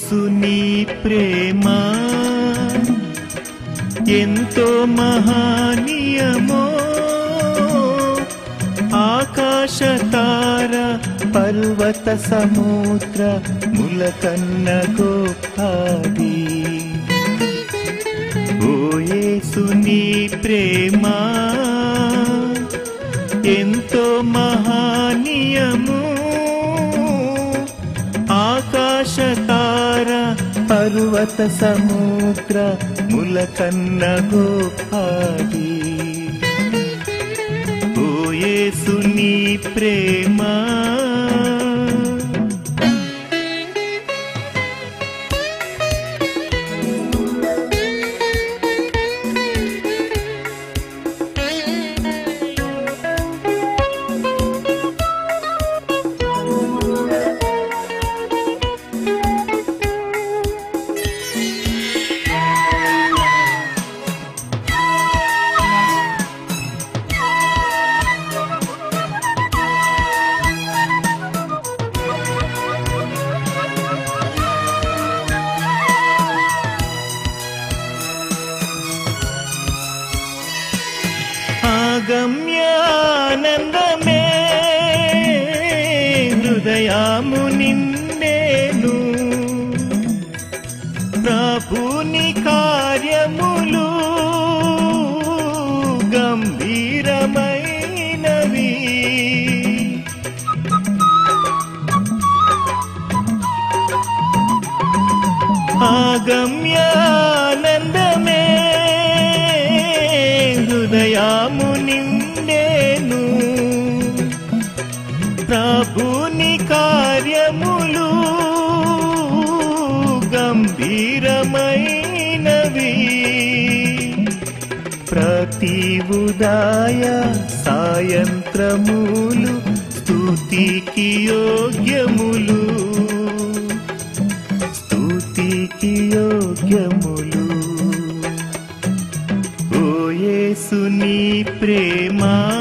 యేసుని ప్రేమ ఎంతో మహనీయమో, ఆకాశ తార పర్వత సముద్ర ములకన్న గొప్పది. ఓ యేసుని ప్రేమ ఎంతో మహనీయము, ఆకాశ తార పర్వత సముద్ర ములకన్న గొప్పది. ఓ యేసుని ప్రేమ గమ్యానందమే హృదయము నిండేను, ప్రభుని కార్యములు గంభీరమైనవి. గమ్యానందమే హృదయము నిండేను, ప్రభుని కార్యములు గంభీరమైనవి. ప్రతి ఉదయ సాయంత్రములు స్తుతికి యోగ్యములు, స్తుతికి యోగ్యములు. ఓ యేసుని ప్రేమ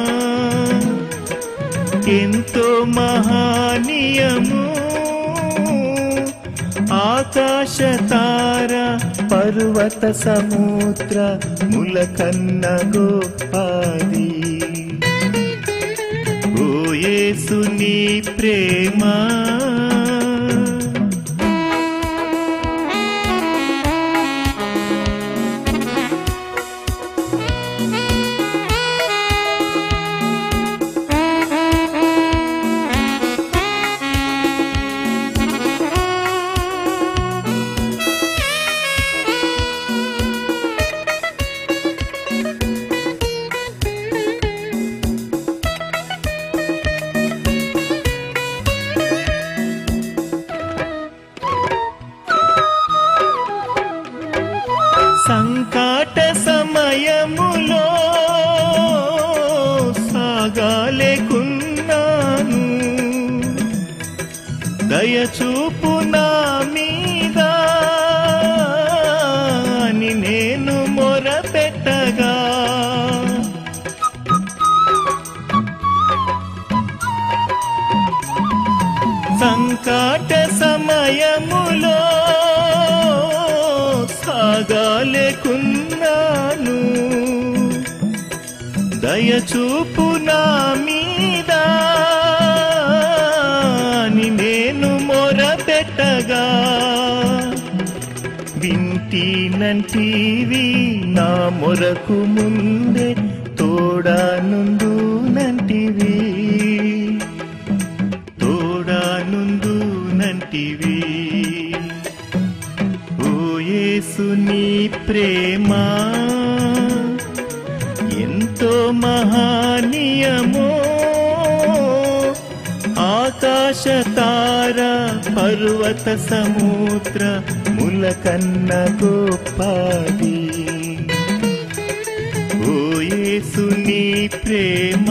ఎంతో మహనీయము, ఆకాశ తార పర్వత సముద్ర ములకన్న గొప్పది. ఓ యేసుని ప్రేమ సంకట సమయములో సాగలేకున్నాను, దయచూపు నా మీద అని నేను మొరపెట్టగా, సంకట సమయములో సాగలేకున్నాను, దయచూపు నా మీద అని నేను మొరపెట్టగా, వింటినంటివి నా మొరకు ముందే తోడానుందు నంటివి, తోడానుందు నంటివి. ఓ యేసుని ప్రేమ ఎంతో మహనీయమో, ఆకాశ తార పర్వత సముద్ర ములకన్న గొప్పది. ఓ యేసుని ప్రేమ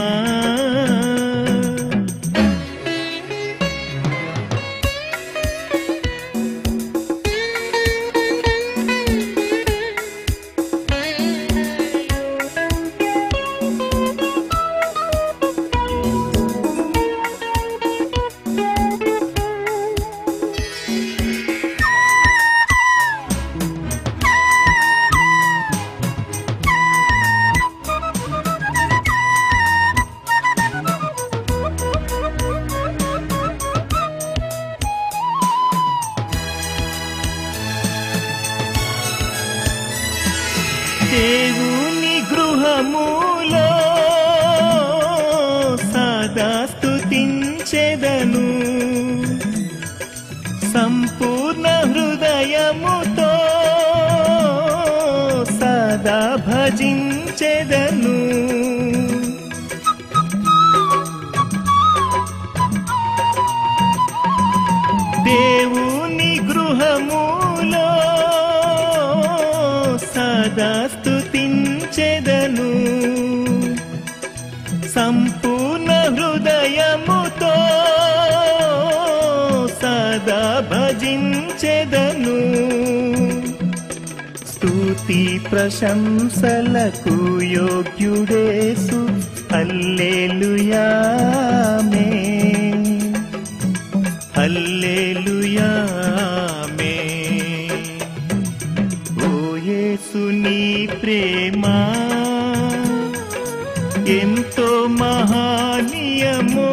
స్తుతించెదను సంపూర్ణ హృదయముతో సదా భజించెదను దేవుని గృహములో సదా స్తుతించెదను సంపూర్ణ హృదయముతో సదా భజించెదను స్తుతి ప్రశంసలకు యోగ్యుడేసు హల్లెలూయా ఆమేన్ హల్లెలూయా ఆమేన్ ఓ యేసు నీ ప్రేమ ఎంతో మహనీయమో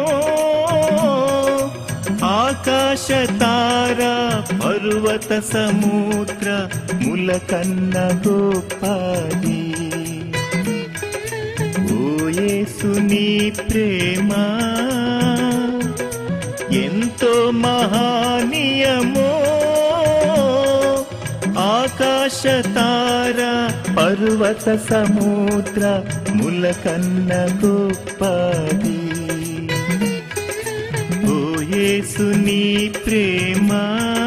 ఆకాశ తార పర్వత సముద్ర ముల కన్న గొప్పది ఓ యేసు నీ ప్రేమ ఎంతో మహనీయమో ఆకాశ తార పర్వత సముద్ర ముల కన్న గొప్పది ఓ యేసు నీ ప్రేమ